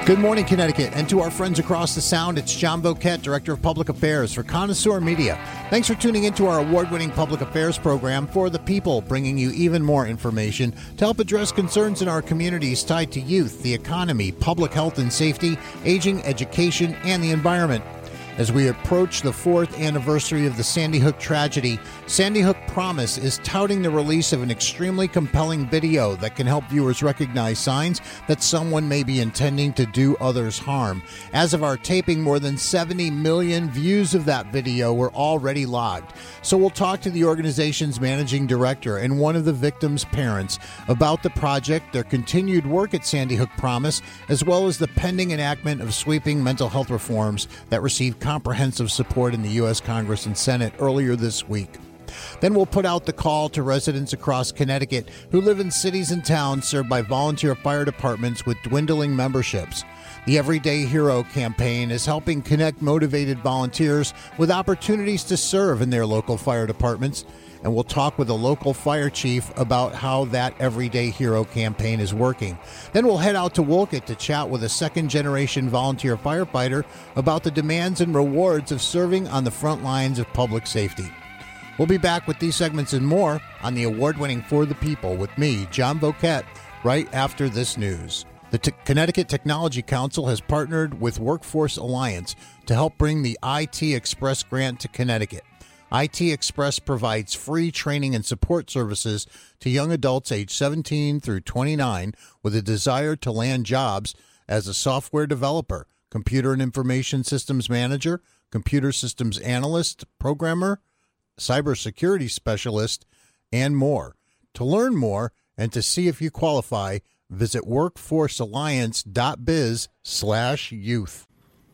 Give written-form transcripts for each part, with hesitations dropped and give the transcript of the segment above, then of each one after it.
Good morning, Connecticut, and to our friends across the Sound, it's John Boquette, Director of Public Affairs for Connoisseur Media. Thanks for tuning into our award-winning public affairs program For the People, bringing you even more information to help address concerns in our communities tied to youth, the economy, public health and safety, aging, education, and the environment. As we approach the 4th anniversary of the Sandy Hook tragedy, Sandy Hook Promise is touting the release of an extremely compelling video that can help viewers recognize signs that someone may be intending to do others harm. As of our taping, more than 70 million views of that video were already logged. So we'll talk to the organization's managing director and one of the victims' parents about the project, their continued work at Sandy Hook Promise, as well as the pending enactment of sweeping mental health reforms that received comprehensive support in the U.S. Congress and Senate earlier this week. Then we'll put out the call to residents across Connecticut who live in cities and towns served by volunteer fire departments with dwindling memberships. The Everyday Hero campaign is helping connect motivated volunteers with opportunities to serve in their local fire departments. And we'll talk with a local fire chief about how that Everyday Hero campaign is working. Then we'll head out to Wolcott to chat with a second-generation volunteer firefighter about the demands and rewards of serving on the front lines of public safety. We'll be back with these segments and more on the award-winning For the People with me, John Boquette, right after this news. The Connecticut Technology Council has partnered with Workforce Alliance to help bring the IT Express grant to Connecticut. IT Express provides free training and support services to young adults aged 17 through 29 with a desire to land jobs as a software developer, computer and information systems manager, computer systems analyst, programmer, cybersecurity specialist, and more. To learn more and to see if you qualify, visit workforcealliance.biz/youth.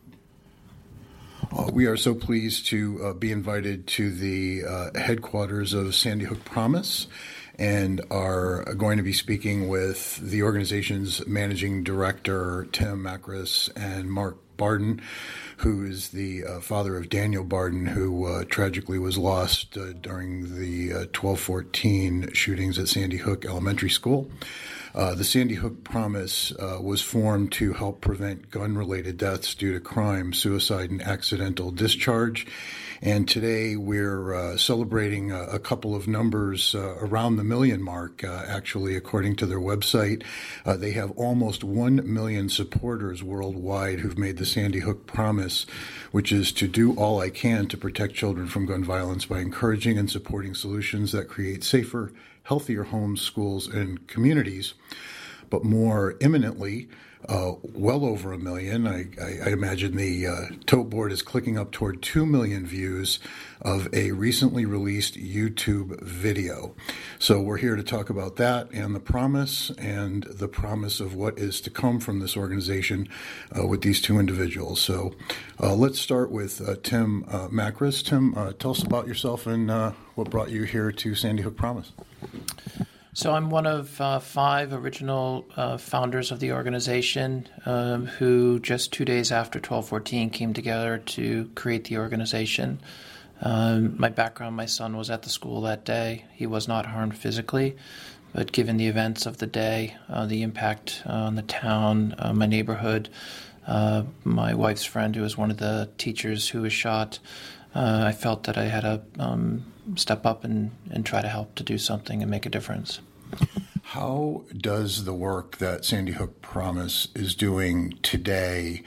We are so pleased to be invited to the headquarters of Sandy Hook Promise and are going to be speaking with the organization's managing director, Tim Macris, and Mark Barden, who is the father of Daniel Barden, who tragically was lost during the 12/14 shootings at Sandy Hook Elementary School. The Sandy Hook Promise was formed to help prevent gun-related deaths due to crime, suicide, and accidental discharge. And today we're celebrating a couple of numbers around the million mark. Actually, according to their website, they have almost 1 million supporters worldwide who've made the Sandy Hook Promise, which is to do all I can to protect children from gun violence by encouraging and supporting solutions that create safer, healthier homes, schools, and communities. But more imminently, well over 1 million. I imagine the tote board is clicking up toward 2 million views of a recently released YouTube video. So we're here to talk about that and the promise of what is to come from this organization with these two individuals. So let's start with Tim Macris. Tim, tell us about yourself and what brought you here to Sandy Hook Promise. So I'm one of 5 original founders of the organization who just 2 days after 12/14 came together to create the organization. My background, my son was at the school that day. He was not harmed physically, but given the events of the day, the impact on the town, my neighborhood, my wife's friend who was one of the teachers who was shot, I felt that I had to step up and try to help to do something and make a difference. How does the work that Sandy Hook Promise is doing today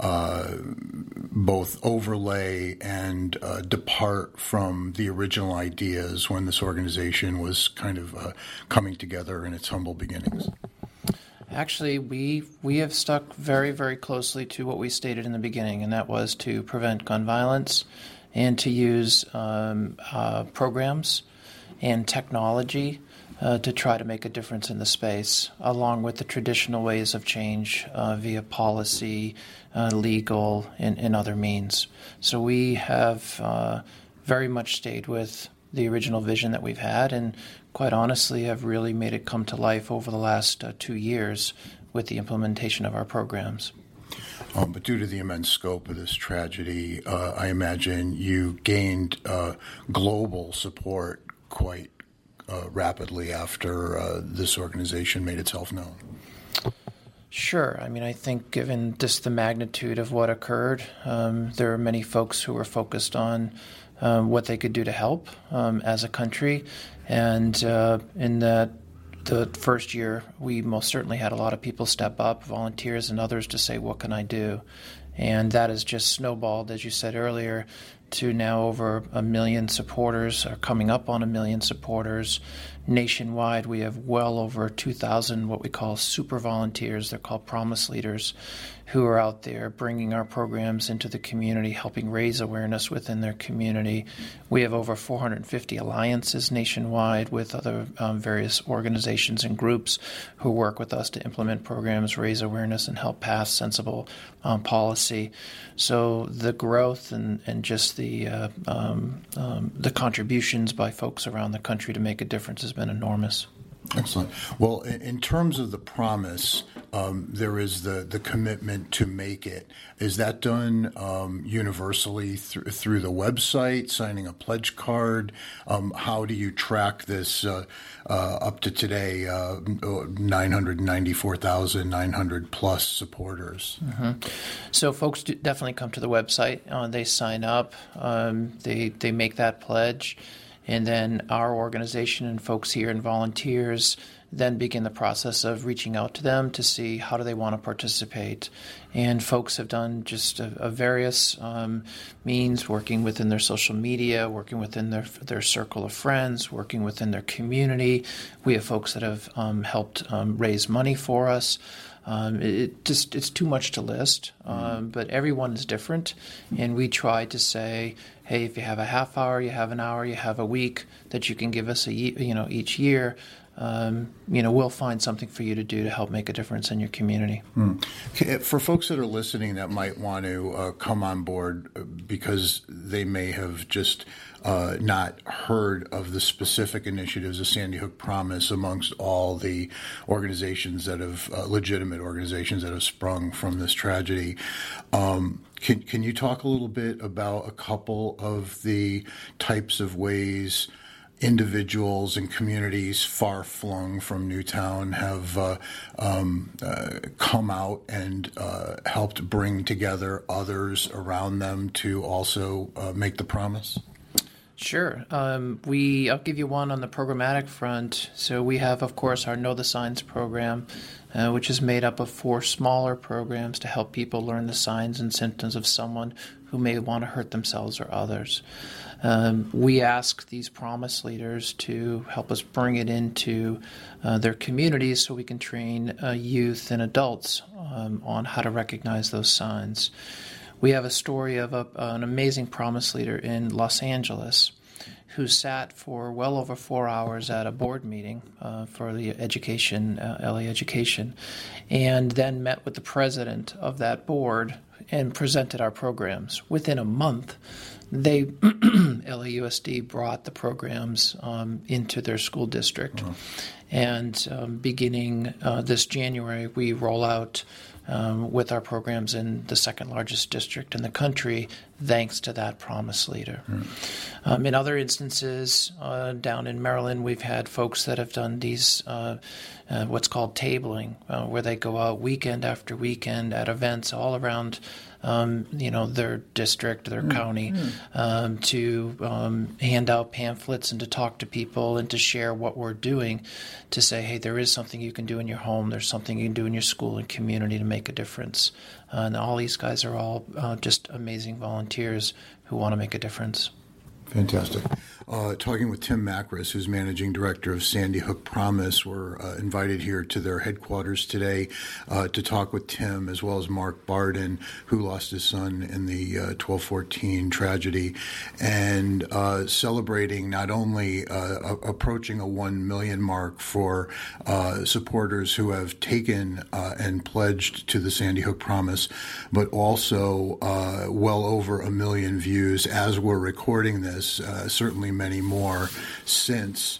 both overlay and depart from the original ideas when this organization was kind of coming together in its humble beginnings? Actually, we have stuck very, very closely to what we stated in the beginning, and that was to prevent gun violence and to use programs and technology to try to make a difference in the space, along with the traditional ways of change via policy, legal, and other means. So we have very much stayed with the original vision that we've had, and quite honestly have really made it come to life over the last 2 years with the implementation of our programs. But due to the immense scope of this tragedy, I imagine you gained global support quite rapidly after this organization made itself known. Sure. I mean, I think given just the magnitude of what occurred, there are many folks who were focused on what they could do to help as a country. And in the first year, we most certainly had a lot of people step up, volunteers and others, to say, what can I do? And that has just snowballed, as you said earlier, to now over 1 million supporters, or coming up on 1 million supporters. Nationwide, we have well over 2,000 what we call super volunteers. They're called Promise Leaders, who are out there bringing our programs into the community, helping raise awareness within their community. We have over 450 alliances nationwide with other various organizations and groups who work with us to implement programs, raise awareness, and help pass sensible policy. So the growth and just the contributions by folks around the country to make a difference has been enormous. Excellent. Well, in terms of the promise, there is the commitment to make it. Is that done universally through the website, signing a pledge card? How do you track this up to today, 994,900 plus supporters? Mm-hmm. So folks definitely come to the website. They sign up. They make that pledge. And then our organization and folks here and volunteers then begin the process of reaching out to them to see how do they want to participate. And folks have done just a various means, working within their social media, working within their circle of friends, working within their community. We have folks that have helped raise money for us. It's too much to list, but everyone is different, and we try to say, hey, if you have a half hour, you have an hour, you have a week that you can give us each year, we'll find something for you to do to help make a difference in your community. For folks that are listening that might want to come on board because they may have just not heard of the specific initiatives of Sandy Hook Promise amongst all the organizations that have, legitimate organizations that have sprung from this tragedy, can you talk a little bit about a couple of the types of ways individuals and communities far-flung from Newtown have come out and helped bring together others around them to also make the promise? Sure. I'll give you one on the programmatic front. So we have, of course, our Know the Signs program, which is made up of 4 smaller programs to help people learn the signs and symptoms of someone who may want to hurt themselves or others. We ask these Promise Leaders to help us bring it into their communities so we can train youth and adults on how to recognize those signs. We have a story of an amazing Promise Leader in Los Angeles who sat for well over 4 hours at a board meeting for the LA Education, and then met with the president of that board and presented our programs. Within a month, LAUSD brought the programs into their school district. Uh-huh. And beginning this January, we roll out with our programs in the second largest district in the country, thanks to that Promise Leader. Mm. In other instances, down in Maryland, we've had folks that have done these what's called tabling, where they go out weekend after weekend at events all around their district, their county, to hand out pamphlets and to talk to people and to share what we're doing, to say, hey, there is something you can do in your home, there's something you can do in your school and community to make a difference. And all these guys are all just amazing volunteers who want to make a difference. Fantastic. Talking with Tim Macris, who's Managing Director of Sandy Hook Promise. We're invited here to their headquarters today to talk with Tim, as well as Mark Barden, who lost his son in the 12/14 tragedy, and celebrating not only approaching a 1 million mark for supporters who have taken and pledged to the Sandy Hook Promise, but also well over 1 million views as we're recording this, certainly many more since,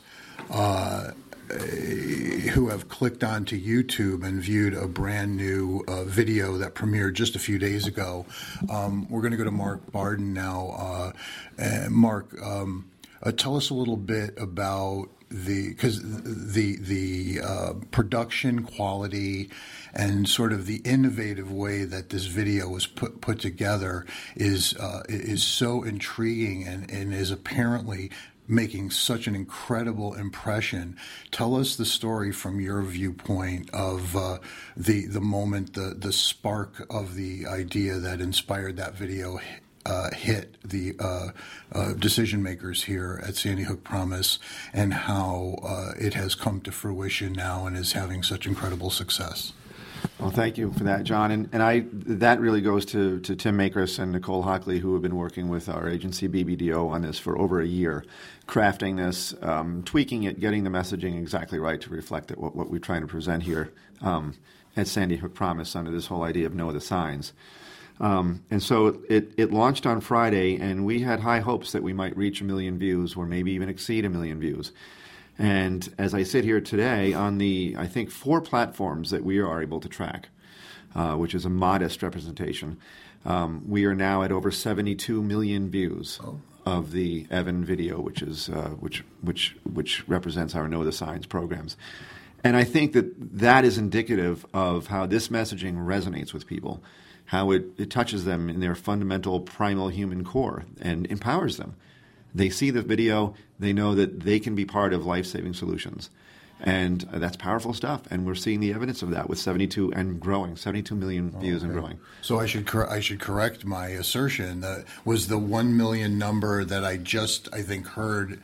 who have clicked onto YouTube and viewed a brand new video that premiered just a few days ago. We're going to go to Mark Barden now. Mark, tell us a little bit about production quality and sort of the innovative way that this video was put together is so intriguing and is apparently making such an incredible impression. Tell us the story from your viewpoint of the moment, the spark of the idea that inspired that video hit the decision makers here at Sandy Hook Promise, and how it has come to fruition now and is having such incredible success. Well, thank you for that, John. And that really goes to Tim Makris and Nicole Hockley, who have been working with our agency, BBDO, on this for over a year, crafting this, tweaking it, getting the messaging exactly right to reflect what we're trying to present here at Sandy Hook Promise under this whole idea of Know the Signs. And so it launched on Friday, and we had high hopes that we might reach 1 million views or maybe even exceed 1 million views. And as I sit here today, on the, I think, 4 platforms that we are able to track, which is a modest representation, we are now at over 72 million views of the Evan video, which is which represents our Know the Signs programs. And I think that is indicative of how this messaging resonates with people, how it touches them in their fundamental primal human core and empowers them. They see the video, they know that they can be part of life-saving solutions. And that's powerful stuff. And we're seeing the evidence of that with 72 and growing, 72 million views and growing. So I should correct my assertion. That was the 1 million number that I think heard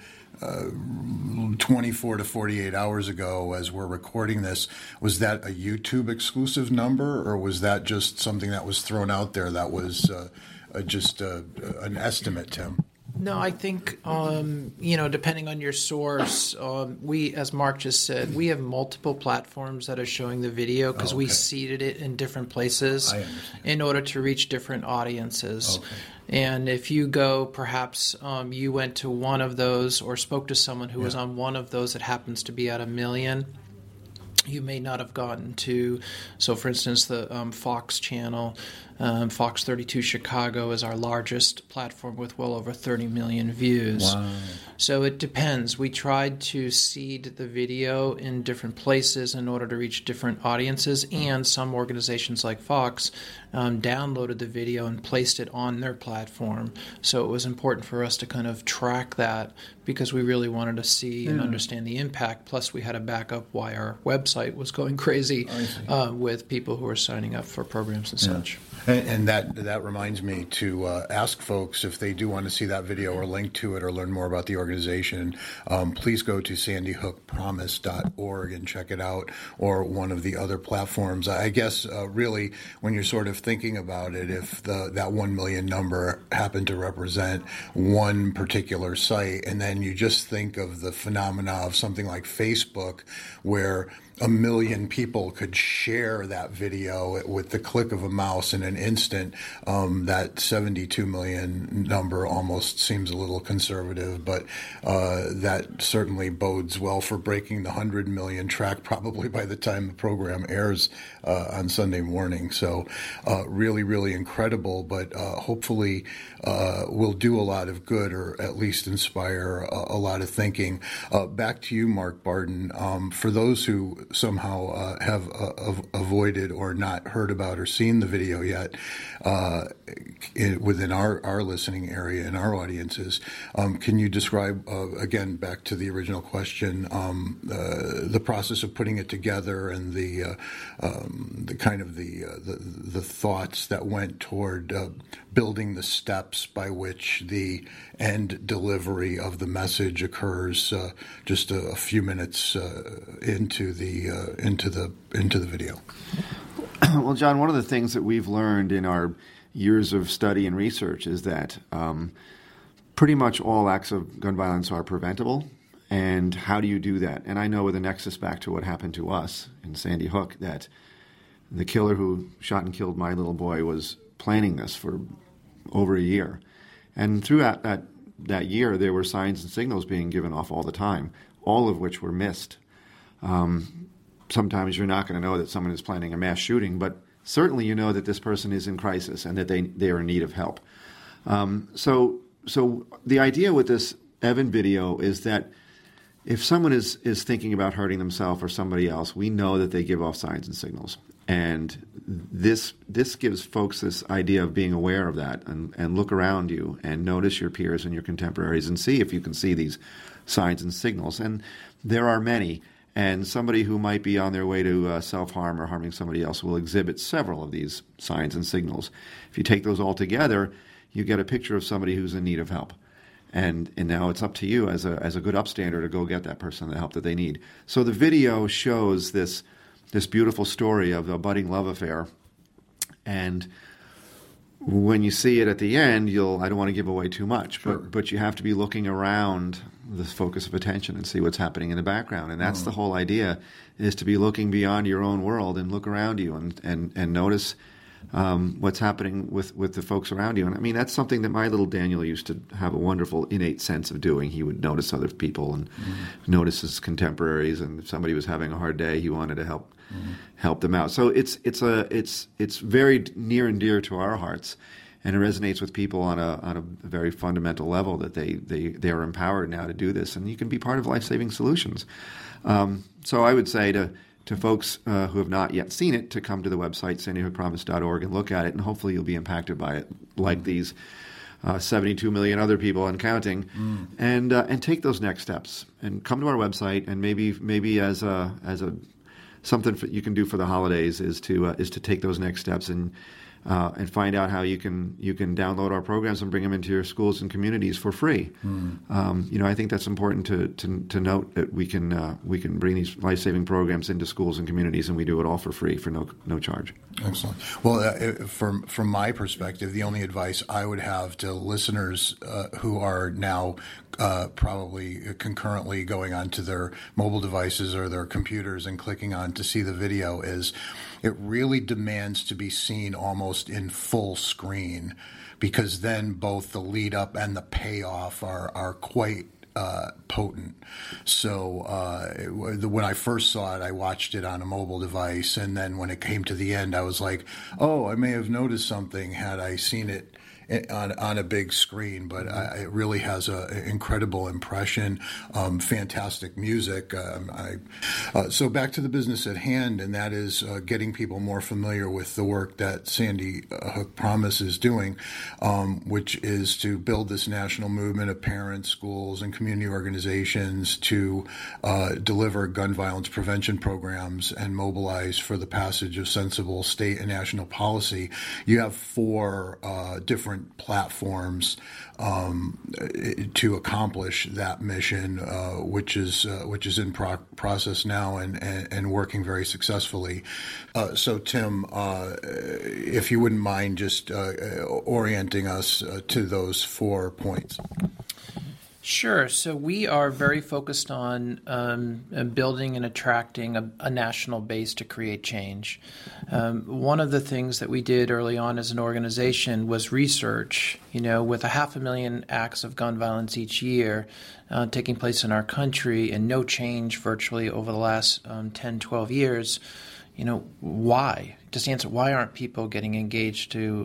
24 to 48 hours ago as we're recording this. Was that a YouTube exclusive number, or was that just something that was thrown out there that was just an estimate, Tim? No, I think, depending on your source, we, as Mark just said, we have multiple platforms that are showing the video because we seeded it in different places in order to reach different audiences. Okay. And if you go, perhaps you went to one of those or spoke to someone who was on one of those that happens to be at 1 million, you may not have gotten to, so for instance, the Fox channel, Fox 32 Chicago is our largest platform with well over 30 million views. Wow. So it depends. We tried to seed the video in different places in order to reach different audiences, and some organizations like Fox downloaded the video and placed it on their platform. So it was important for us to kind of track that because we really wanted to see and understand the impact. Plus, we had a backup why our website was going crazy with people who were signing up for programs and such. And that reminds me to ask folks if they do want to see that video or link to it or learn more about the organization, please go to sandyhookpromise.org and check it out, or one of the other platforms. I guess really when you're sort of thinking about it, if that 1 million number happened to represent one particular site, and then you just think of the phenomena of something like Facebook, where 1 million people could share that video with the click of a mouse in an instant, that 72 million number almost seems a little conservative, but that certainly bodes well for breaking the 100 million track probably by the time the program airs on Sunday morning. So really, really incredible, but hopefully will do a lot of good, or at least inspire a lot of thinking. Back to you, Mark Barden. For those who somehow have avoided or not heard about or seen the video yet within our listening area and our audiences, can you describe, again, back to the original question, the process of putting it together and the kind of the thoughts that went toward building the steps by which the end delivery of the message occurs just a few minutes into the video? Well, John, one of the things that we've learned in our years of study and research is that pretty much all acts of gun violence are preventable. And how do you do that? And I know with a nexus back to what happened to us in Sandy Hook, that the killer who shot and killed my little boy was planning this for over a year. And throughout that year, there were signs and signals being given off all the time, all of which were missed. Sometimes you're not going to know that someone is planning a mass shooting, but certainly you know that this person is in crisis and that they are in need of help. So the idea with this Evan video is that if someone is thinking about hurting themselves or somebody else, we know that they give off signs and signals. And this gives folks this idea of being aware of that and look around you and notice your peers and your contemporaries and see if you can see these signs and signals. And there are many. And somebody who might be on their way to self-harm or harming somebody else will exhibit several of these signs and signals. If you take those all together, you get a picture of somebody who's in need of help. And now it's up to you as a good upstander to go get that person the help that they need. So the video shows this beautiful story of a budding love affair. And when you see it at the end, I don't want to give away too much, Sure. but you have to be looking around the focus of attention and see what's happening in the background. And that's the whole idea, is to be looking beyond your own world and look around you and notice what's happening with the folks around you. And I mean, that's something that my little Daniel used to have a wonderful innate sense of doing. He would notice other people and notice his contemporaries, and if somebody was having a hard day, he wanted to help them out. So it's very near and dear to our hearts, and it resonates with people on a very fundamental level that they are empowered now to do this, and you can be part of Life-Saving Solutions. So I would say to folks who have not yet seen it, to come to the website, sandyhookpromise.org, and look at it, and hopefully you'll be impacted by it, like these 72 million other people and counting, and take those next steps, and come to our website, and maybe as a something you can do for the holidays is to take those next steps and find out how you can download our programs and bring them into your schools and communities for free. I think that's important to note, that we can bring these life-saving programs into schools and communities, and we do it all for free for no charge. Excellent. Well, from my perspective, the only advice I would have to listeners who are now probably concurrently going onto their mobile devices or their computers and clicking on to see the video is, it really demands to be seen almost in full screen, because then both the lead up and the payoff are quite potent. So when I first saw it, I watched it on a mobile device, and then when it came to the end, I was like, oh, I may have noticed something had I seen it on a big screen, but it really has an incredible impression, fantastic music. So back to the business at hand, and that is getting people more familiar with the work that Sandy Hook Promise is doing, which is to build this national movement of parents, schools, and community organizations to deliver gun violence prevention programs and mobilize for the passage of sensible state and national policy. You have 4 different platforms to accomplish that mission, which is in process now and working very successfully. So, Tim, if you wouldn't mind just orienting us to those 4 points. Sure. So we are very focused on building and attracting a national base to create change. One of the things that we did early on as an organization was research. With 500,000 acts of gun violence each year taking place in our country and no change virtually over the last 10, 12 years, why? Just answer, why aren't people getting engaged to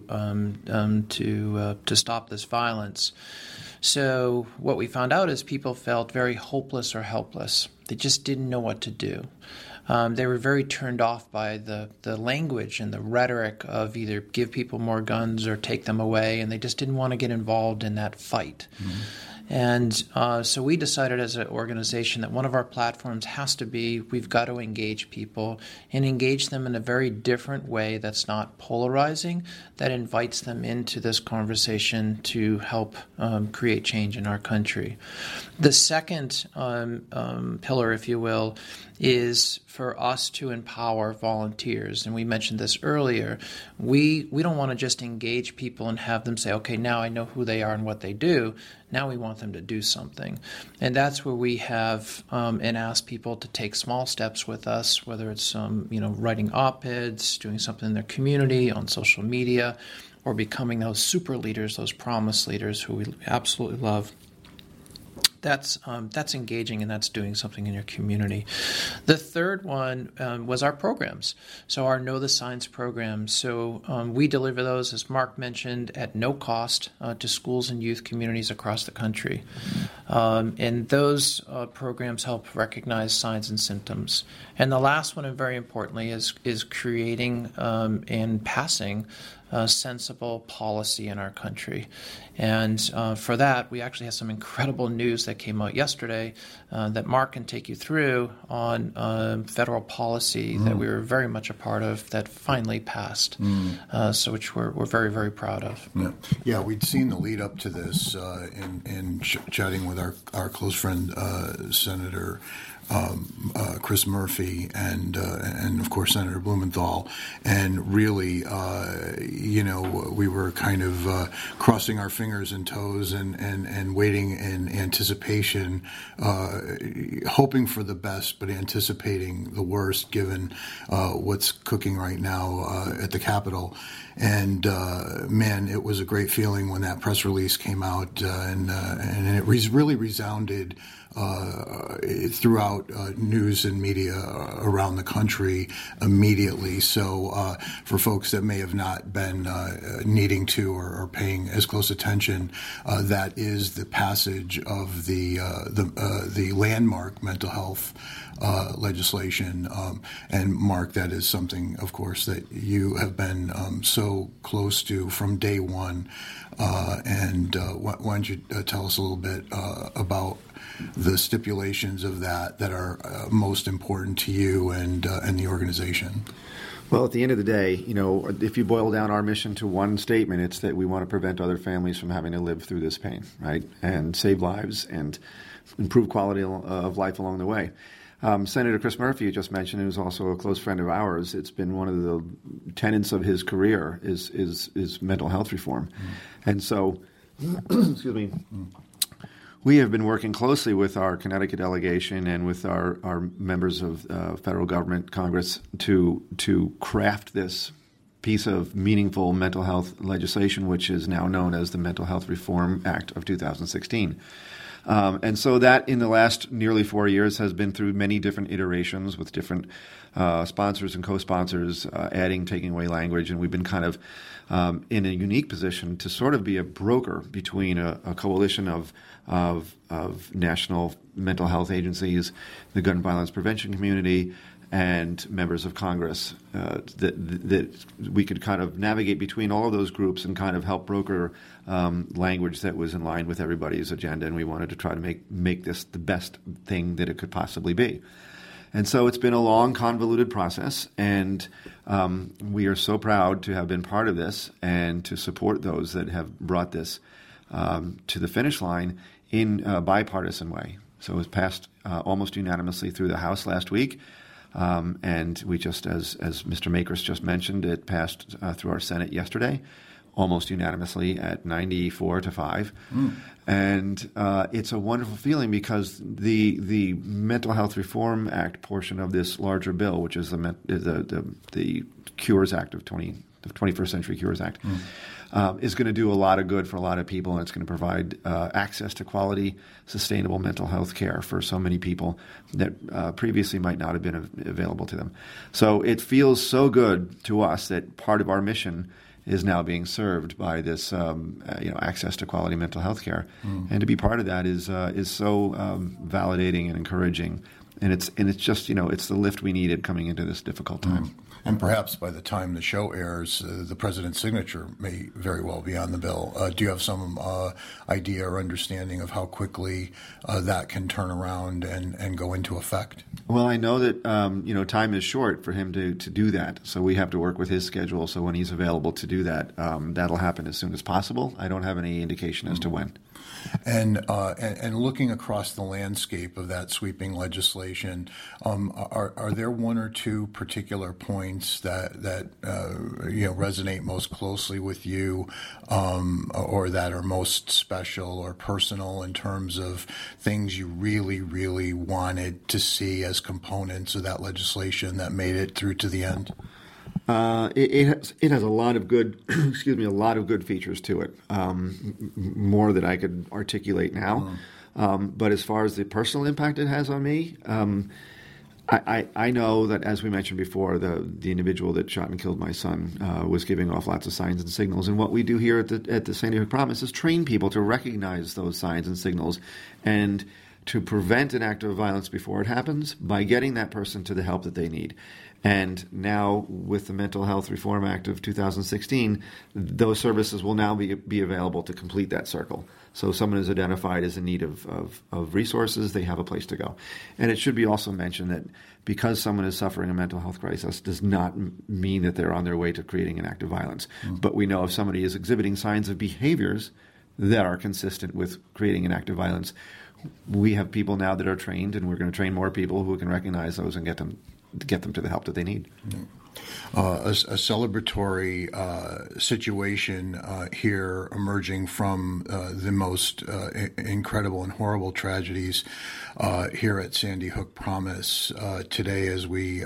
stop this violence? So what we found out is people felt very hopeless or helpless. They just didn't know what to do. They were very turned off by the language and the rhetoric of either give people more guns or take them away, and they just didn't want to get involved in that fight. Mm-hmm. And so we decided as an organization that one of our platforms has to be, we've got to engage people and engage them in a very different way that's not polarizing, that invites them into this conversation to help create change in our country. The second pillar, if you will, is for us to empower volunteers. And we mentioned this earlier. We don't want to just engage people and have them say, okay, now I know who they are and what they do. Now we want them to do something. And that's where we have and ask people to take small steps with us, whether it's writing op-eds, doing something in their community, on social media, or becoming those super leaders, those promise leaders who we absolutely love. that's engaging and that's doing something in your community. The third one was our programs. So our Know the Signs programs. So we deliver those, as Mark mentioned, at no cost to schools and youth communities across the country. And those programs help recognize signs and symptoms. And the last one, and very importantly, is creating and passing sensible policy in our country. And for that, we actually have some incredible news that came out yesterday that Mark can take you through on federal policy that we were very much a part of that finally passed, so which we're very, very proud of. Yeah, we'd seen the lead up to this in chatting with our close friend, Senator Chris Murphy and of course Senator Blumenthal, and really, we were kind of crossing our fingers and toes and waiting in anticipation, hoping for the best, but anticipating the worst given what's cooking right now at the Capitol. And man, it was a great feeling when that press release came out, and it really resounded throughout news and media around the country immediately. So for folks that may have not been needing to or paying as close attention, that is the passage of the landmark mental health legislation. And Mark, that is something, of course, that you have been so close to from day one. And why don't you tell us a little bit about the stipulations of that are most important to you and the organization? Well, at the end of the day, if you boil down our mission to one statement, it's that we want to prevent other families from having to live through this pain, right? And save lives and improve quality of life along the way. Senator Chris Murphy, you just mentioned, who's also a close friend of ours, it's been one of the tenets of his career is mental health reform. And so, excuse me, we have been working closely with our Connecticut delegation and with our members of federal government, Congress, to craft this piece of meaningful mental health legislation, which is now known as the Mental Health Reform Act of 2016. And so that in the last nearly 4 years has been through many different iterations with different sponsors and co-sponsors, adding, taking away language. And we've been kind of in a unique position to sort of be a broker between a coalition of national mental health agencies, the gun violence prevention community, and members of Congress, that we could kind of navigate between all of those groups and kind of help broker language that was in line with everybody's agenda. And we wanted to try to make this the best thing that it could possibly be. And so it's been a long, convoluted process, and we are so proud to have been part of this and to support those that have brought this to the finish line in a bipartisan way. So it was passed almost unanimously through the House last week. And we just, as Mr. Makris just mentioned, it passed through our Senate yesterday, almost unanimously at 94-5. And it's a wonderful feeling because the Mental Health Reform Act portion of this larger bill, which is the Cures Act the 21st Century Cures Act, is going to do a lot of good for a lot of people, and it's going to provide access to quality, sustainable mental health care for so many people that previously might not have been available to them. So it feels so good to us that part of our mission is now being served by this access to quality mental health care. And to be part of that is so validating and encouraging. And it's just, it's the lift we needed coming into this difficult time. And perhaps by the time the show airs, the president's signature may very well be on the bill. Do you have some idea or understanding of how quickly that can turn around and go into effect? Well, I know that time is short for him to do that, so we have to work with his schedule. So when he's available to do that, that'll happen as soon as possible. I don't have any indication as to when. And looking across the landscape of that sweeping legislation, are there one or two particular points that resonate most closely with you, or that are most special or personal in terms of things you really, really wanted to see as components of that legislation that made it through to the end? It has a lot of good, a lot of good features to it. More that I could articulate now. But as far as the personal impact it has on me, I know that, as we mentioned before, the individual that shot and killed my son was giving off lots of signs and signals. And what we do here at the Sandy Hook Promise is train people to recognize those signs and signals and to prevent an act of violence before it happens by getting that person to the help that they need. And now, with the Mental Health Reform Act of 2016, those services will now be available to complete that circle. So someone is identified as in need of resources, they have a place to go. And it should be also mentioned that because someone is suffering a mental health crisis does not mean that they're on their way to creating an act of violence. Mm-hmm. But we know if somebody is exhibiting signs of behaviors that are consistent with creating an act of violence, we have people now that are trained, and we're going to train more people who can recognize those and get them to the help that they need. Mm-hmm. A celebratory situation here emerging from the most incredible and horrible tragedies here at Sandy Hook Promise today, as we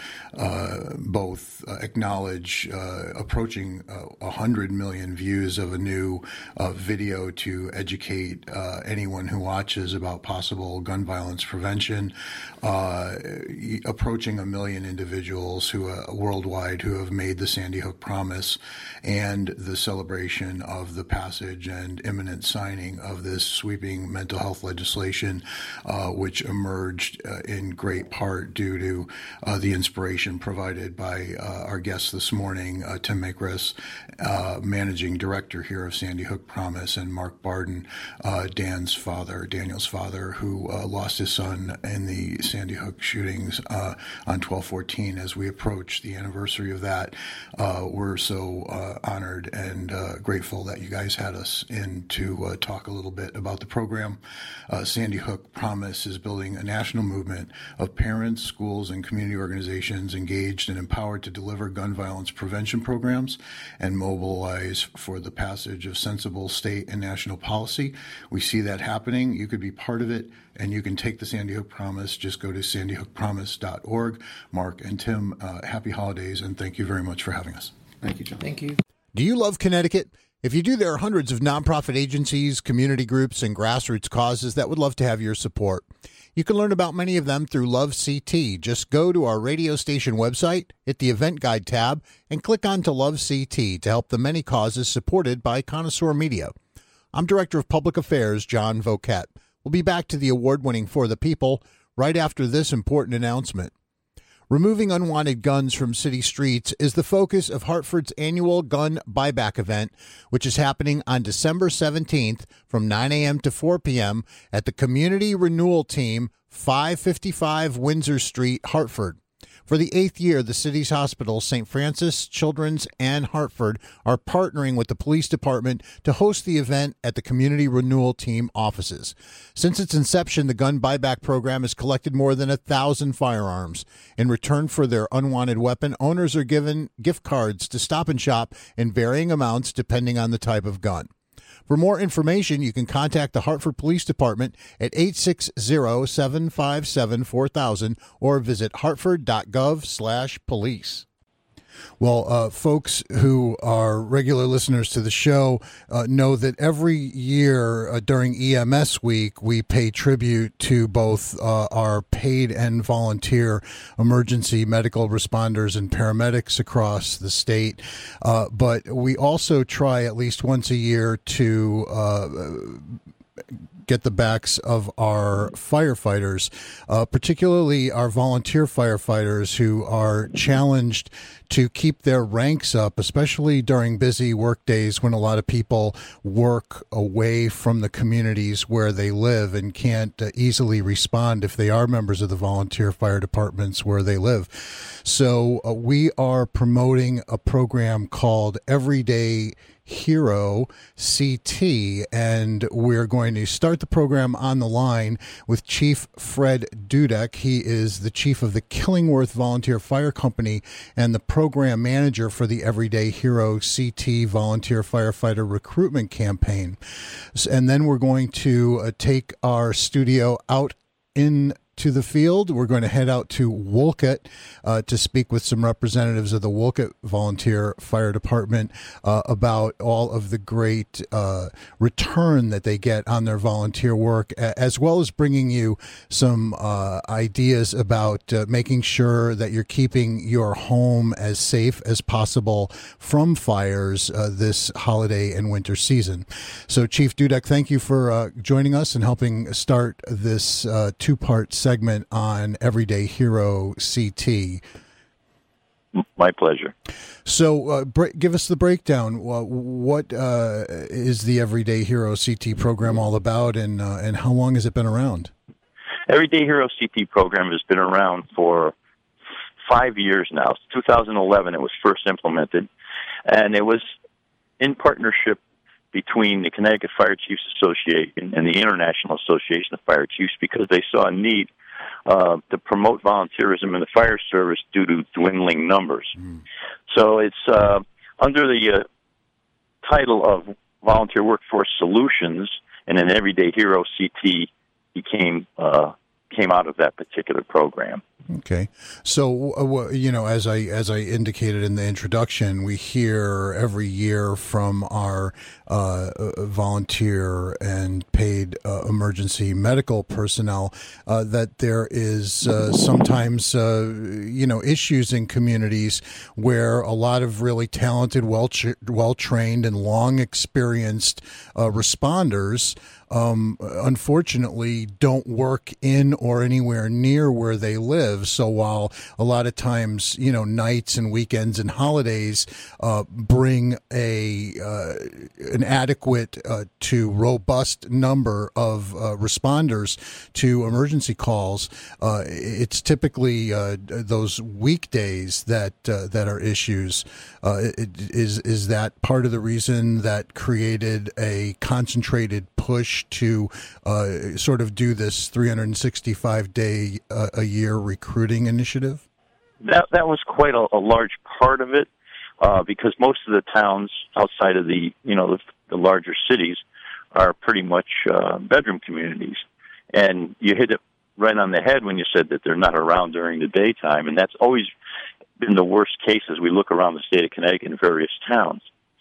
both acknowledge approaching 100 million views of a new video to educate anyone who watches about possible gun violence prevention, approaching 1 million individuals who worldwide who have made the Sandy Hook Promise, and the celebration of the passage and imminent signing of this sweeping mental health legislation, which emerged in great part due to the inspiration provided by our guest this morning, Tim Makris, managing director here of Sandy Hook Promise, and Mark Barden, Daniel's father, who lost his son in the Sandy Hook shootings on 12/14. As we approach the anniversary of that, we're so honored and grateful that you guys had us in to talk a little bit about the program. Sandy Hook Promise is building a national movement of parents, schools, and community organizations engaged and empowered to deliver gun violence prevention programs and mobilize for the passage of sensible state and national policy. We see that happening. You could be part of it, and you can take the Sandy Hook Promise. Just go to sandyhookpromise.org. Mark and Tim, happy holidays, and thank you very much for having us. Thank you, John. Thank you. Do you love Connecticut? If you do, there are hundreds of nonprofit agencies, community groups, and grassroots causes that would love to have your support. You can learn about many of them through Love CT. Just go to our radio station website, hit the event guide tab, and click on to Love CT to help the many causes supported by Connoisseur Media. I'm Director of Public Affairs, John Voket. We'll be back to the award-winning For the People right after this important announcement. Removing unwanted guns from city streets is the focus of Hartford's annual gun buyback event, which is happening on December 17th from 9 a.m. to 4 p.m. at the Community Renewal Team, 555 Windsor Street, Hartford. For the 8th year, the city's hospitals, St. Francis, Children's, and Hartford, are partnering with the police department to host the event at the Community Renewal Team offices. Since its inception, the gun buyback program has collected more than 1,000 firearms. In return for their unwanted weapon, owners are given gift cards to Stop and Shop in varying amounts depending on the type of gun. For more information, you can contact the Hartford Police Department at 860-757-4000 or visit hartford.gov/police. Well, folks who are regular listeners to the show know that every year during EMS week, we pay tribute to both our paid and volunteer emergency medical responders and paramedics across the state. But we also try at least once a year to get the backs of our firefighters, particularly our volunteer firefighters who are challenged to keep their ranks up, especially during busy work days when a lot of people work away from the communities where they live and can't easily respond if they are members of the volunteer fire departments where they live. So we are promoting a program called Everyday Hero CT, and we're going to start the program on the line with Chief Fred Dudek. He is the chief of the Killingworth Volunteer Fire Company and the program manager for the Everyday Hero CT Volunteer Firefighter Recruitment Campaign. And then we're going to take our studio out into to the field. We're going to head out to Wolcott to speak with some representatives of the Wolcott Volunteer Fire Department about all of the great return that they get on their volunteer work, as well as bringing you some ideas about making sure that you're keeping your home as safe as possible from fires this holiday and winter season. So, Chief Dudek, thank you for joining us and helping start this two-part segment on Everyday Hero CT. My pleasure. So give us the breakdown. What is the Everyday Hero CT program all about, and how long has it been around? Everyday Hero CT program has been around for 5 years now. 2011 it was first implemented, and it was in partnership between the Connecticut Fire Chiefs Association and the International Association of Fire Chiefs, because they saw a need to promote volunteerism in the fire service due to dwindling numbers. So it's under the title of Volunteer Workforce Solutions, and an Everyday Hero CT came out of that particular program. Okay, so as I indicated in the introduction, we hear every year from our volunteer and paid emergency medical personnel that there is sometimes issues in communities where a lot of really talented, well trained, and long experienced responders unfortunately don't work in or anywhere near where they live. So while a lot of times, nights and weekends and holidays bring an adequate to robust number of responders to emergency calls, it's typically those weekdays that are issues. Is that part of the reason that created a concentrated push to sort of do this 365-day a year recruiting initiative? That was quite a large part of it, because most of the towns outside of the larger cities are pretty much bedroom communities, and you hit it right on the head when you said that they're not around during the daytime, and that's always been the worst case as we look around the state of Connecticut in various towns.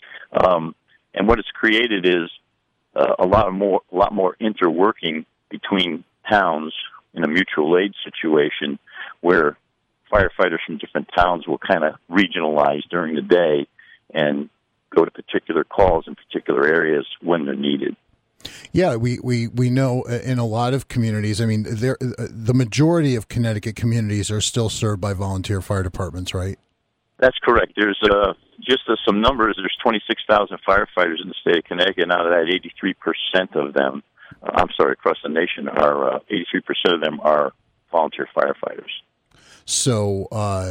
And what it's created is a lot more interworking between towns in a mutual aid situation, where firefighters from different towns will kind of regionalize during the day and go to particular calls in particular areas when they're needed. Yeah, we know in a lot of communities, I mean, the majority of Connecticut communities are still served by volunteer fire departments, right? That's correct. There's some numbers. There's 26,000 firefighters in the state of Connecticut. Out of that, 83% of them, across the nation, are 83% of them are volunteer firefighters. So,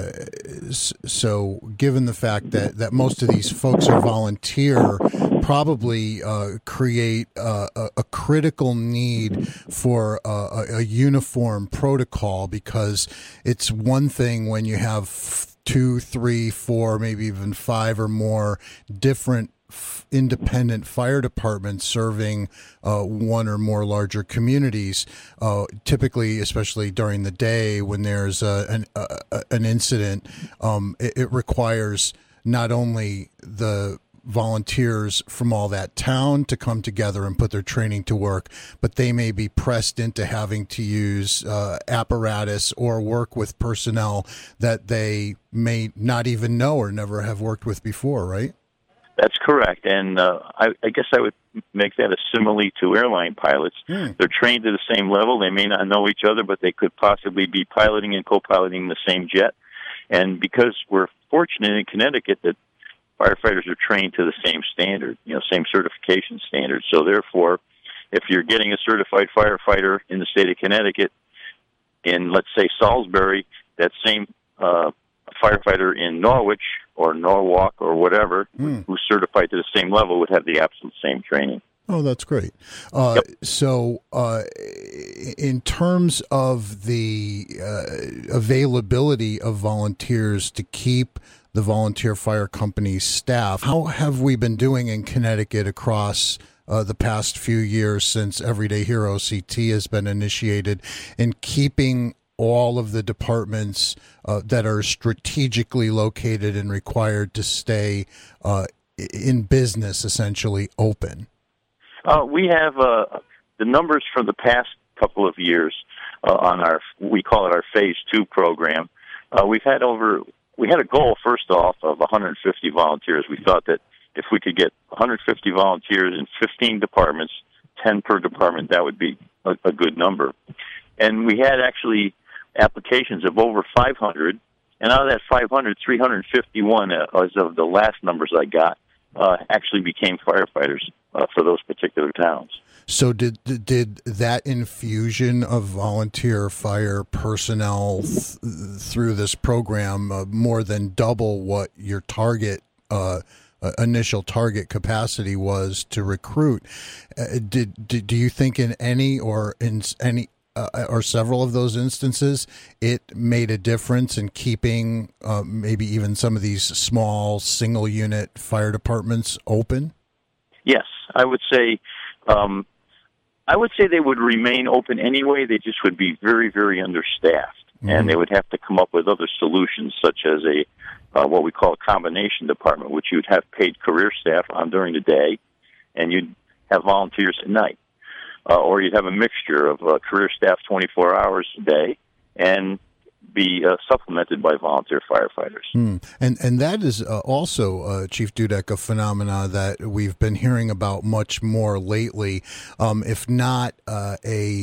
given the fact that most of these folks are volunteer, probably create a critical need for a uniform protocol, because it's one thing when you have 2, 3, 4, maybe even 5 or more different independent fire departments serving one or more larger communities. Typically, especially during the day when there's an incident, it requires not only the volunteers from all that town to come together and put their training to work, but they may be pressed into having to use apparatus or work with personnel that they may not even know or never have worked with before, right? That's correct, and I guess I would make that a simile to airline pilots. They're trained to the same level. They may not know each other, but they could possibly be piloting and co-piloting the same jet. And because we're fortunate in Connecticut that firefighters are trained to the same standard, same certification standard. So therefore, if you're getting a certified firefighter in the state of Connecticut, in, let's say, Salisbury, that same firefighter in Norwich or Norwalk or whatever, who's certified to the same level, would have the absolute same training. Oh, that's great. So in terms of the availability of volunteers to keep the volunteer fire company's staff, how have we been doing in Connecticut across the past few years since Everyday Hero CT has been initiated in keeping all of the departments that are strategically located and required to stay in business essentially open? We have the numbers for the past couple of years on we call it our Phase 2 program. We had a goal, first off, of 150 volunteers. We thought that if we could get 150 volunteers in 15 departments, 10 per department, that would be a good number. And we had actually applications of over 500, and out of that 500, 351, as of the last numbers I got, actually became firefighters for those particular towns. So did that infusion of volunteer fire personnel through this program more than double what your target initial target capacity was to recruit? Do you think in any or several of those instances it made a difference in keeping maybe even some of these small single unit fire departments open? Yes, I would say they would remain open anyway. They just would be very, very understaffed, and they would have to come up with other solutions, such as what we call a combination department, which you'd have paid career staff on during the day, and you'd have volunteers at night. Or you'd have a mixture of career staff 24 hours a day and be supplemented by volunteer firefighters. And that is also, Chief Dudek, a phenomena that we've been hearing about much more lately, if not a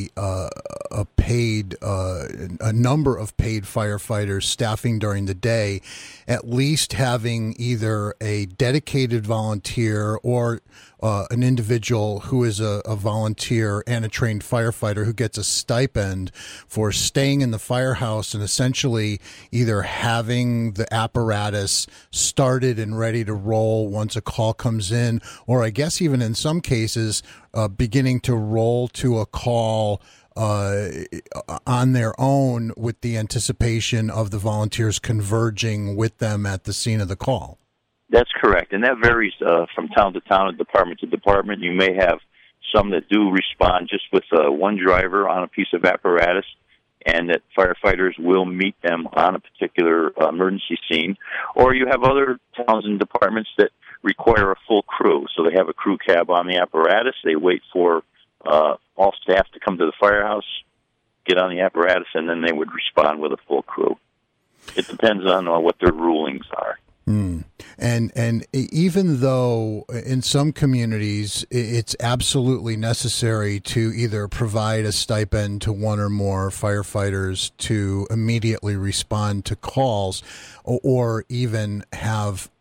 number of paid firefighters staffing during the day, at least having either a dedicated volunteer or an individual who is a volunteer and a trained firefighter who gets a stipend for staying in the firehouse and essentially either having the apparatus started and ready to roll once a call comes in, or I guess even in some cases beginning to roll to a call on their own with the anticipation of the volunteers converging with them at the scene of the call. That's correct, and that varies from town to town and department to department. You may have some that do respond just with one driver on a piece of apparatus, and that firefighters will meet them on a particular emergency scene. Or you have other towns and departments that require a full crew. So they have a crew cab on the apparatus. They wait for all staff to come to the firehouse, get on the apparatus, and then they would respond with a full crew. It depends on what their rulings are. And even though in some communities it's absolutely necessary to either provide a stipend to one or more firefighters to immediately respond to calls, or even have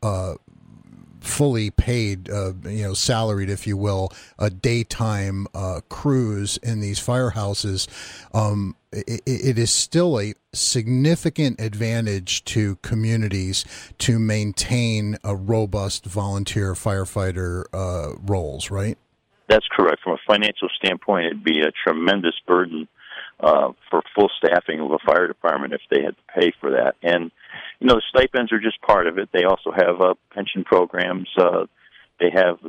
fully paid, salaried, if you will, daytime crews in these firehouses, it is still a significant advantage to communities to maintain a robust volunteer firefighter roles, right? That's correct. From a financial standpoint, it'd be a tremendous burden for full staffing of a fire department if they had to pay for that. And, the stipends are just part of it. They also have pension programs. They have,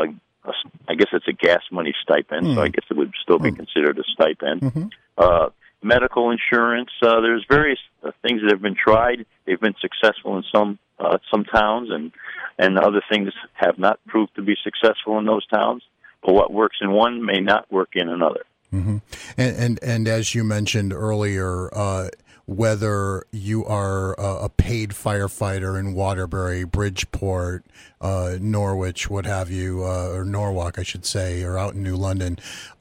I guess it's a gas money stipend, so I guess it would still be considered a stipend. Medical insurance. There's various things that have been tried. They've been successful in some towns, and other things have not proved to be successful in those towns. But what works in one may not work in another. And as you mentioned earlier, whether you are a paid firefighter in Waterbury, Bridgeport, Norwich, what have you, or Norwalk, I should say, or out in New London,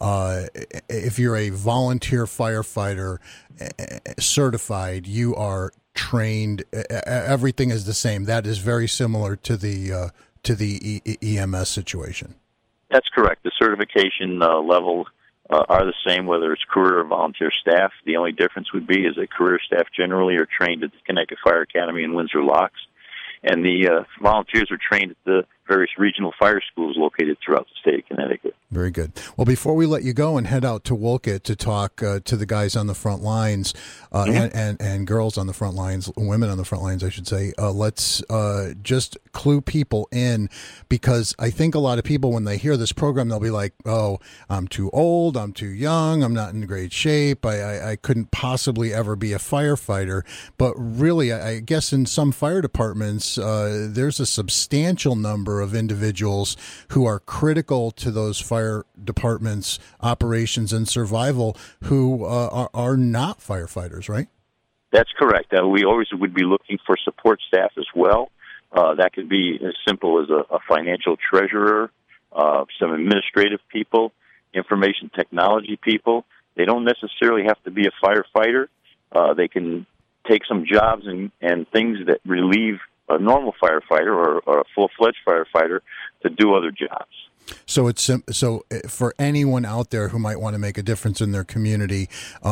if you're a volunteer firefighter certified, you are trained. Everything is the same. That is very similar to the EMS situation. That's correct. The certification levels are the same, whether it's career or volunteer staff. The only difference would be is that career staff generally are trained at the Connecticut Fire Academy in Windsor Locks, and the volunteers are trained at the various regional fire schools located throughout the state of Connecticut. Very good. Well, before we let you go and head out to Wolcott to talk to the guys on the front lines and girls on the front lines, women on the front lines, I should say, let's just clue people in, because I think a lot of people, when they hear this program, they'll be like, oh, I'm too old, I'm too young, I'm not in great shape, I couldn't possibly ever be a firefighter. But really, I guess in some fire departments, there's a substantial number of individuals who are critical to those fire departments' operations and survival who are not firefighters, right? That's correct. We always would be looking for support staff as well. That could be as simple as a financial treasurer, some administrative people, information technology people. They don't necessarily have to be a firefighter. They can take some jobs and things that relieve a normal firefighter or a full-fledged firefighter to do other jobs. So for anyone out there who might want to make a difference in their community,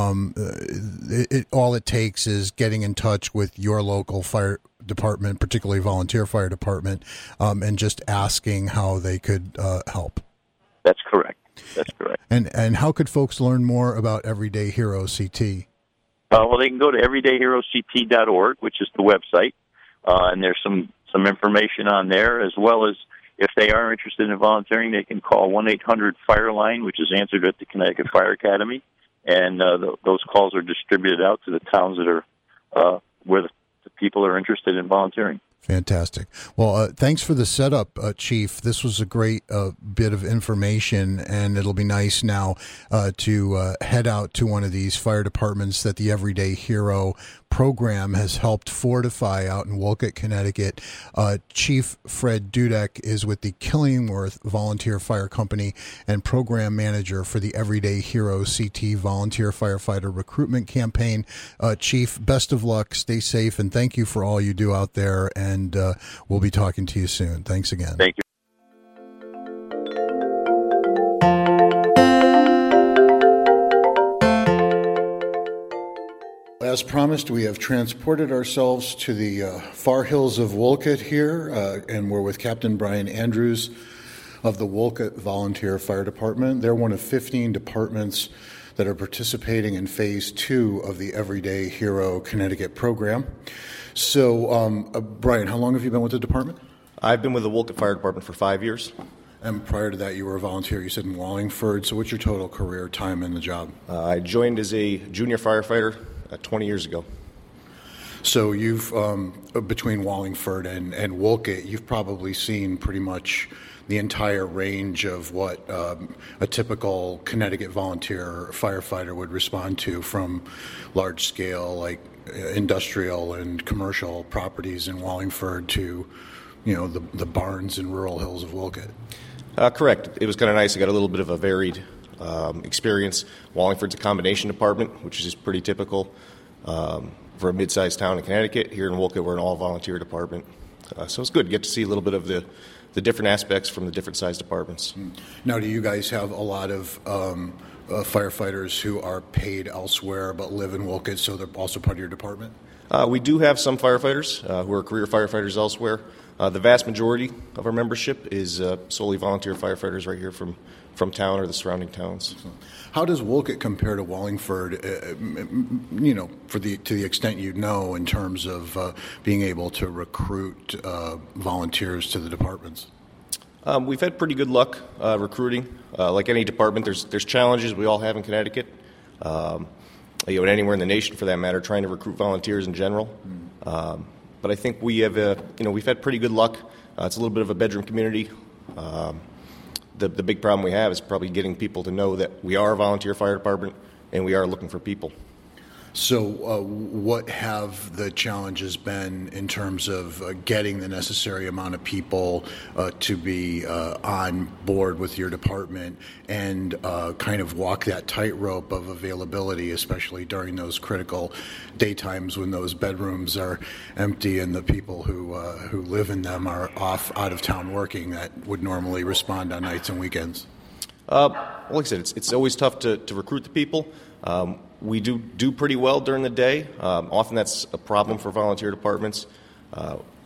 all it takes is getting in touch with your local fire department, particularly volunteer fire department, and just asking how they could help. That's correct. That's correct. And how could folks learn more about Everyday Hero CT? Well, they can go to everydayherocT.org, which is the website, and there's some information on there, as well as if they are interested in volunteering, they can call 1-800-FIRE-LINE, which is answered at the Connecticut Fire Academy, and those calls are distributed out to the towns that are where the people are interested in volunteering. Fantastic. Well, thanks for the setup, Chief. This was a great bit of information, and it'll be nice now to head out to one of these fire departments that the Everyday Hero program has helped fortify out in Wolcott, Connecticut. Chief Fred Dudek is with the Killingworth Volunteer Fire Company and program manager for the Everyday Hero CT Volunteer Firefighter Recruitment Campaign. Chief, best of luck, stay safe, and thank you for all you do out there, and we'll be talking to you soon. Thanks again. Thank you. As promised, we have transported ourselves to the far hills of Wolcott here, and we're with Captain Brian Andrews of the Wolcott Volunteer Fire Department. They're one of 15 departments that are participating in Phase 2 of the Everyday Hero Connecticut program. So, Brian, how long have you been with the department? I've been with the Wolcott Fire Department for 5 years. And prior to that, you were a volunteer, you said, in Wallingford. So what's your total career time in the job? I joined as a junior firefighter 20 years ago. So you've, between Wallingford and Wolcott, you've probably seen pretty much the entire range of what a typical Connecticut volunteer firefighter would respond to, from large scale, like industrial and commercial properties in Wallingford to, the barns and rural hills of Wolcott. Correct. It was kind of nice. I got a little bit of a varied experience. Wallingford's a combination department, which is just pretty typical for a mid-sized town in Connecticut. Here in Wolcott, we're an all-volunteer department. So it's good to get to see a little bit of the different aspects from the different size departments. Now, do you guys have a lot of firefighters who are paid elsewhere but live in Wolcott, so they're also part of your department? We do have some firefighters who are career firefighters elsewhere. The vast majority of our membership is solely volunteer firefighters right here from town or the surrounding towns. How does Wolcott compare to Wallingford, to the extent you know, in terms of being able to recruit volunteers to the departments? We've had pretty good luck recruiting. Like any department, there's challenges we all have in Connecticut, and anywhere in the nation for that matter, trying to recruit volunteers in general. But I think we have, we've had pretty good luck. It's a little bit of a bedroom community. The big problem we have is probably getting people to know that we are a volunteer fire department and we are looking for people. So what have the challenges been in terms of getting the necessary amount of people to be on board with your department and kind of walk that tightrope of availability, especially during those critical daytimes when those bedrooms are empty and the people who live in them are out of town working that would normally respond on nights and weekends? Like I said, it's always tough to recruit the people. We do pretty well during the day. Often that's a problem for volunteer departments.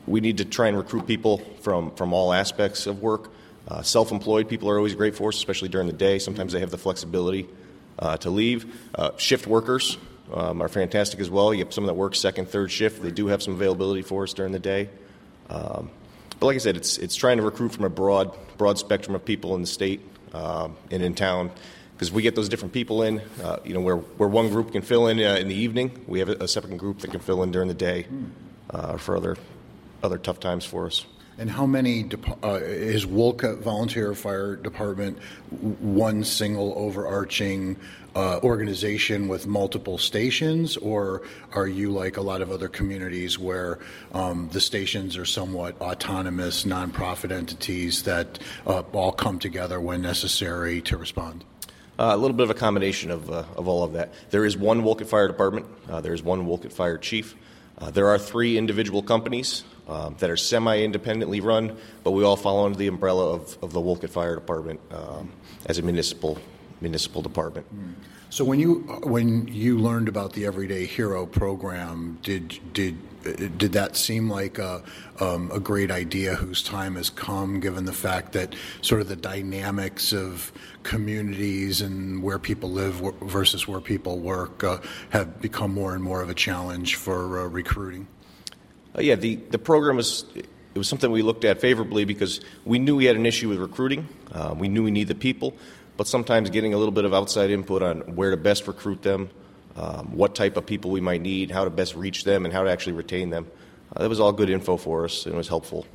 we need to try and recruit people from all aspects of work. Self-employed people are always great for us, especially during the day. Sometimes they have the flexibility to leave. Shift workers are fantastic as well. You have some that work second, third shift. They do have some availability for us during the day. But like I said, it's trying to recruit from a broad spectrum of people in the state and in town, because we get those different people in. Where one group can fill in the evening, we have a separate group that can fill in during the day for other tough times for us. And how many is Wolcott Volunteer Fire Department one single overarching organization with multiple stations, or are you like a lot of other communities where the stations are somewhat autonomous nonprofit entities that all come together when necessary to respond? A little bit of a combination of all of that. There is one Wolcott Fire Department. There is one Wolcott Fire Chief. There are 3 individual companies that are semi-independently run, but we all fall under the umbrella of the Wolcott Fire Department as a municipal department. So when you learned about the Everyday Hero program, did that seem like a great idea whose time has come, given the fact that sort of the dynamics of communities and where people live versus where people work have become more and more of a challenge for recruiting? The program was something we looked at favorably because we knew we had an issue with recruiting. We knew we need the people, but sometimes getting a little bit of outside input on where to best recruit them, what type of people we might need, how to best reach them, and how to actually retain them. That was all good info for us, and it was helpful.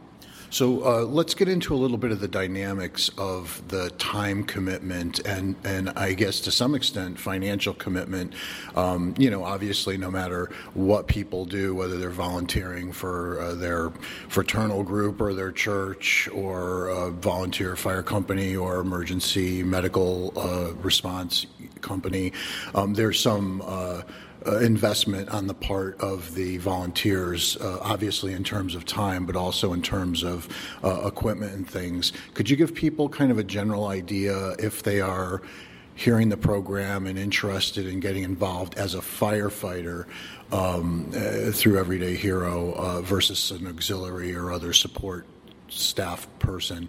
So let's get into a little bit of the dynamics of the time commitment and I guess to some extent financial commitment. Obviously no matter what people do, whether they're volunteering for their fraternal group or their church or a volunteer fire company or emergency medical response company, there's some investment on the part of the volunteers, obviously in terms of time, but also in terms of equipment and things. Could you give people kind of a general idea if they are hearing the program and interested in getting involved as a firefighter through Everyday Hero versus an auxiliary or other support staff person,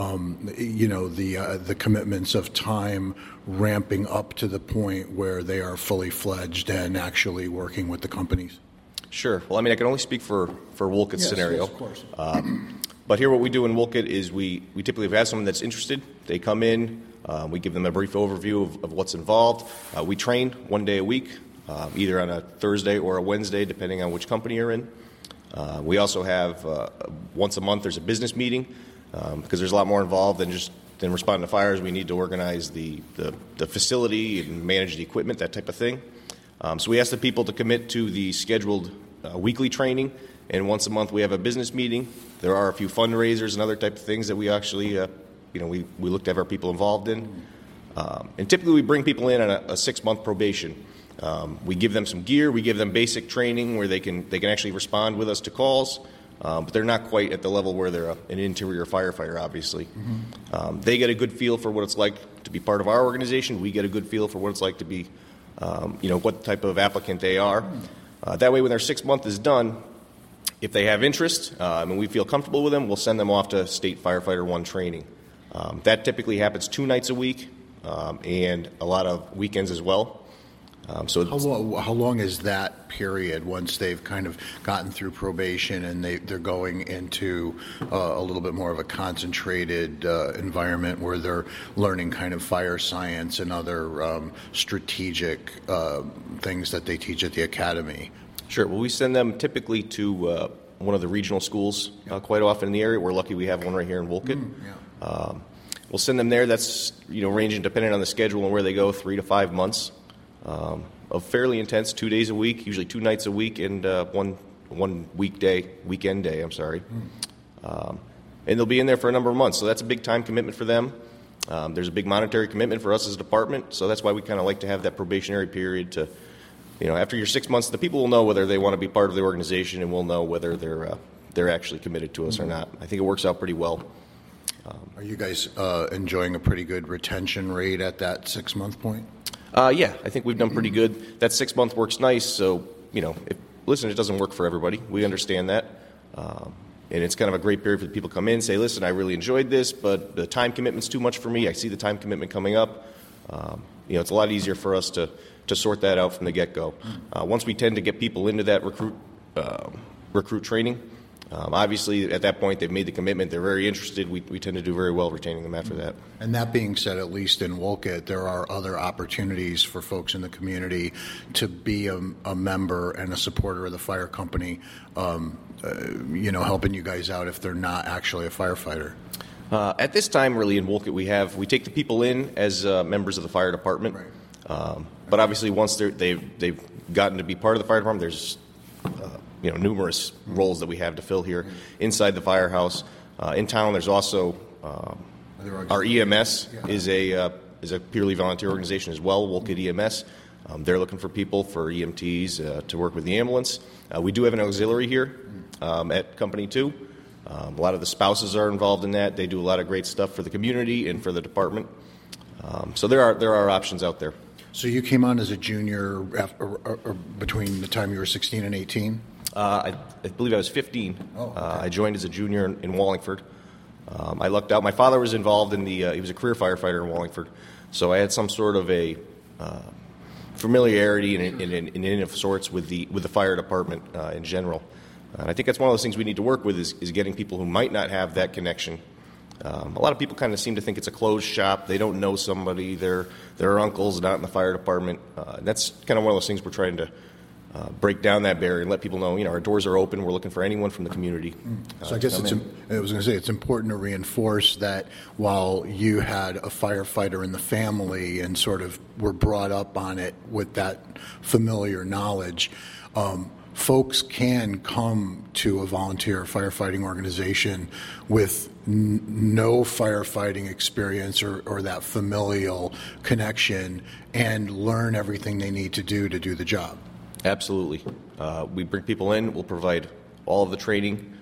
the commitments of time ramping up to the point where they are fully fledged and actually working with the companies? Sure. Well, I can only speak for Wolcott's scenario. Yes, of course. But here what we do in Wolcott is we typically have someone that's interested. They come in, we give them a brief overview of what's involved. We train 1 day a week, either on a Thursday or a Wednesday, depending on which company you're in. We also have once a month there's a business meeting because there's a lot more involved than responding to fires. We need to organize the facility and manage the equipment, that type of thing. So we ask the people to commit to the scheduled weekly training, and once a month we have a business meeting. There are a few fundraisers and other type of things that we actually we look to have our people involved in. And typically we bring people in on a 6-month probation. We give them some gear. We give them basic training where they can actually respond with us to calls, but they're not quite at the level where they're an interior firefighter, obviously. Mm-hmm. They get a good feel for what it's like to be part of our organization. We get a good feel for what it's like to be, what type of applicant they are. That way, when their 6 month is done, if they have interest and we feel comfortable with them, we'll send them off to State Firefighter 1 training. That typically happens 2 nights a week and a lot of weekends as well. So how long is that period once they've kind of gotten through probation and they're going into a little bit more of a concentrated environment where they're learning kind of fire science and other strategic things that they teach at the academy? Sure. Well, we send them typically to one of the regional schools quite often in the area. We're lucky we have one right here in Wolcott. We'll send them there. That's ranging depending on the schedule and where they go, 3 to 5 months. Of fairly intense, 2 days a week, usually 2 nights a week, and one weekend day. And they'll be in there for a number of months, so that's a big time commitment for them. There's a big monetary commitment for us as a department, so that's why we kind of like to have that probationary period to, after your 6 months, the people will know whether they want to be part of the organization, and we'll know whether they're actually committed to us or not. I think it works out pretty well. Are you guys enjoying a pretty good retention rate at that 6 month point? Yeah, I think we've done pretty good. That 6 month works nice, so, it doesn't work for everybody. We understand that. And it's kind of a great period for the people to come in, say, listen, I really enjoyed this, but the time commitment's too much for me. I see the time commitment coming up. It's a lot easier for us to sort that out from the get-go. Once we tend to get people into that recruit training, obviously at that point they've made the commitment, they're very interested. We tend to do very well retaining them after that. And that being said, at least in Wolcott, there are other opportunities for folks in the community to be a member and a supporter of the fire company, helping you guys out if they're not actually a firefighter. At this time, really, in Wolcott, we take the people in as members of the fire department. Right. But obviously, once they've gotten to be part of the fire department, there's numerous roles that we have to fill here inside the firehouse. In town, there's also our EMS is a purely volunteer organization as well. Wolcott EMS. They're looking for people for EMTs to work with the ambulance. We do have an auxiliary here at Company 2. A lot of the spouses are involved in that. They do a lot of great stuff for the community and for the department. So there are options out there. So you came on as a junior or between the time you were 16 and 18? I believe I was 15. Oh, okay. I joined as a junior in Wallingford. I lucked out. My father was involved in he was a career firefighter in Wallingford. So I had some sort of a familiarity in of sorts with the fire department in general. And I think that's one of those things we need to work with is getting people who might not have that connection. A lot of people kind of seem to think it's a closed shop. They don't know somebody. Their uncle's not in the fire department. That's kind of one of those things we're trying to break down that barrier and let people know, our doors are open. We're looking for anyone from the community. So I guess it's important to reinforce that while you had a firefighter in the family and sort of were brought up on it with that familiar knowledge, folks can come to a volunteer firefighting organization with no firefighting experience or that familial connection and learn everything they need to do the job. Absolutely. We bring people in. We'll provide all of the training.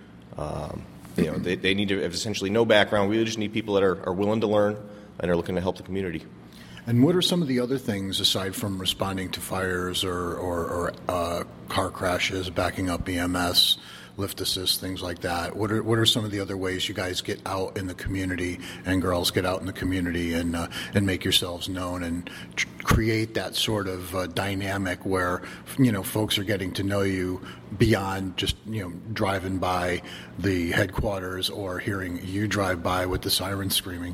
They need to have essentially no background. We just need people that are willing to learn and are looking to help the community. And what are some of the other things aside from responding to fires or car crashes, backing up EMS, lift assist, things like that? What are some of the other ways you guys get out in the community and girls get out in the community and make yourselves known and create that sort of dynamic where folks are getting to know you beyond just driving by the headquarters or hearing you drive by with the sirens screaming?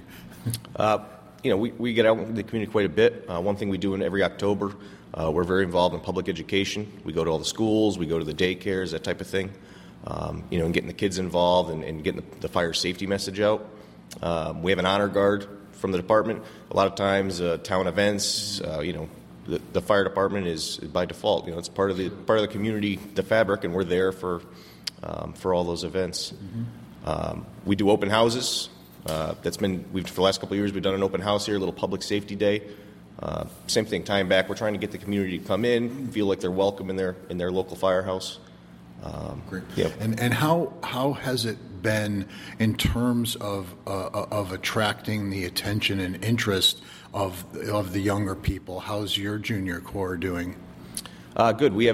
We get out in the community quite a bit. One thing we do in every October, we're very involved in public education. We go to all the schools, we go to the daycares, that type of thing, and getting the kids involved and getting the fire safety message out. We have an honor guard from the department. A lot of times, town events, the fire department is by default. It's part of the community, the fabric, and we're there for all those events. Mm-hmm. We do open houses. For the last couple of years, we've done an open house here, a little public safety day. Same thing, time back. We're trying to get the community to come in, feel like they're welcome in their local firehouse. Great. Yep. And how has it been in terms of attracting the attention and interest of the younger people? How's your junior corps doing? Good. We have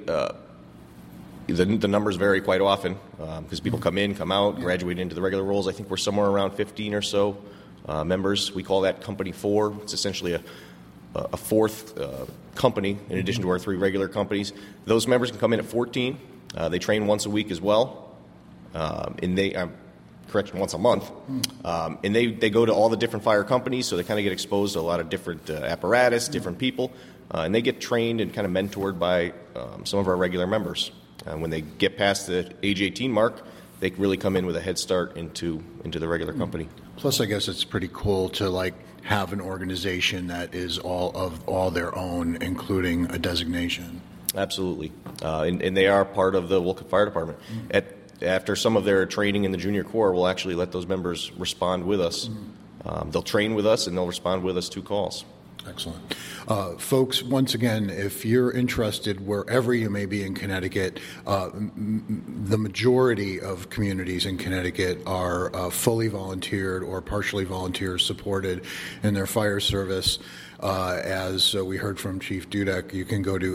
the numbers vary quite often because people come in, come out, graduate into the regular roles. I think we're somewhere around 15 or so members. We call that Company 4. It's essentially a fourth company in addition to our 3 regular companies. Those members can come in at 14. They train once a week as well, and once a month. And they go to all the different fire companies, so they kind of get exposed to a lot of different apparatus, different people, and they get trained and kind of mentored by some of our regular members. When they get past the age 18 mark, they really come in with a head start into the regular company. Plus, I guess it's pretty cool to have an organization that is all their own, including a designation. Absolutely, and they are part of the Wolcott Fire Department. After some of their training in the junior corps, we'll actually let those members respond with us. They'll train with us and they'll respond with us to calls. Excellent. Folks, once again, if you're interested wherever you may be in Connecticut, the majority of communities in Connecticut are fully volunteered or partially volunteer supported in their fire service. As we heard from Chief Dudek, you can go to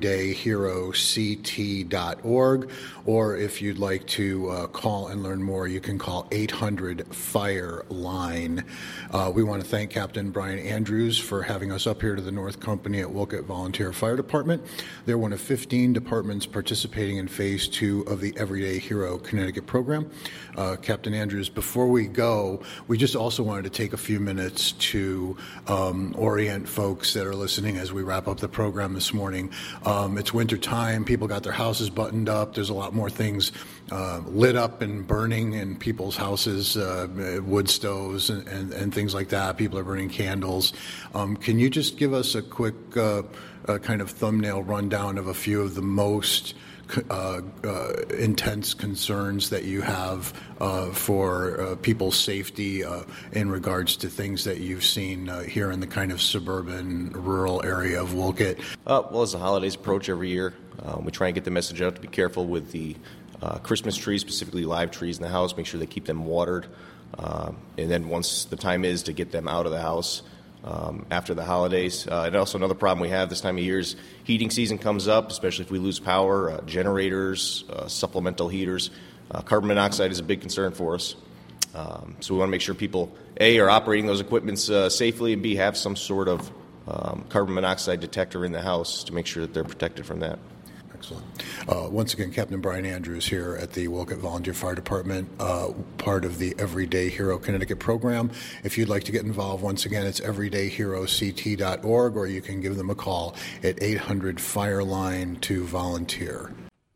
everydayheroct.org, or if you'd like to call and learn more, you can call 800-FIRE-LINE. We want to thank Captain Brian Andrews for having us up here to the North Company at Wolcott Volunteer Fire Department. They're one of 15 departments participating in Phase 2 of the Everyday Hero Connecticut program. Captain Andrews, before we go, we just also wanted to take a few minutes to orient folks that are listening as we wrap up the program this morning. It's winter time. People got their houses buttoned up. There's a lot more things lit up and burning in people's houses, wood stoves and things like that. People are burning candles. Can you just give us a quick kind of thumbnail rundown of a few of the most intense concerns that you have for people's safety in regards to things that you've seen here in the kind of suburban, rural area of Wolcott? Well, as the holidays approach every year, we try and get the message out to be careful with the Christmas trees, specifically live trees in the house. Make sure they keep them watered. And then once the time is to get them out of the house, after the holidays. And also another problem we have this time of year is heating season comes up, especially if we lose power, generators, supplemental heaters. Carbon monoxide is a big concern for us. So we want to make sure people, A, are operating those equipments safely, and B, have some sort of carbon monoxide detector in the house to make sure that they're protected from that. Excellent. Once again, Captain Brian Andrews here at the Wolcott Volunteer Fire Department, part of the Everyday Hero Connecticut program. If you'd like to get involved, once again, it's everydayheroct.org, or you can give them a call at 800-FIRE-LINE to volunteer.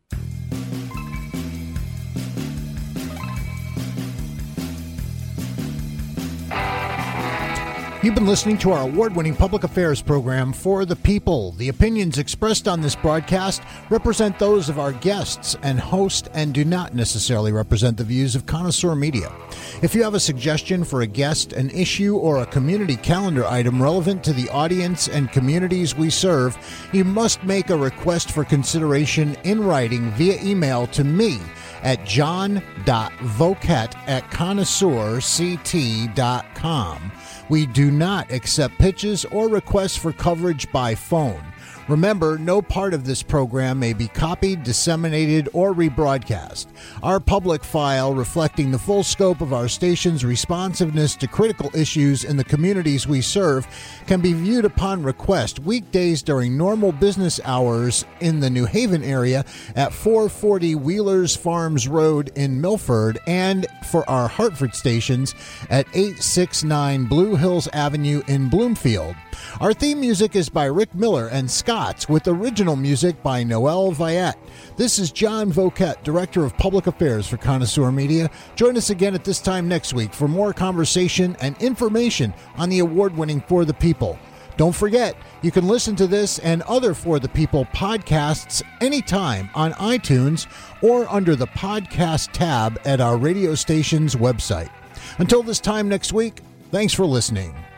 You've been listening to our award-winning public affairs program, For the People. The opinions expressed on this broadcast represent those of our guests and host and do not necessarily represent the views of Connoisseur Media. If you have a suggestion for a guest, an issue, or a community calendar item relevant to the audience and communities we serve, you must make a request for consideration in writing via email to me at john.vocat@connoisseurct.com. We do not accept pitches or requests for coverage by phone. Remember, no part of this program may be copied, disseminated, or rebroadcast. Our public file, reflecting the full scope of our station's responsiveness to critical issues in the communities we serve, can be viewed upon request weekdays during normal business hours in the New Haven area at 440 Wheelers Farms Road in Milford, and for our Hartford stations at 869 Blue Hills Avenue in Bloomfield. Our theme music is by Rick Miller and Scott's, with original music by Noel Viette. This is John Vocat, Director of Public Affairs for Connoisseur Media. Join us again at this time next week for more conversation and information on the award-winning For the People. Don't forget, you can listen to this and other For the People podcasts anytime on iTunes or under the podcast tab at our radio station's website. Until this time next week, thanks for listening.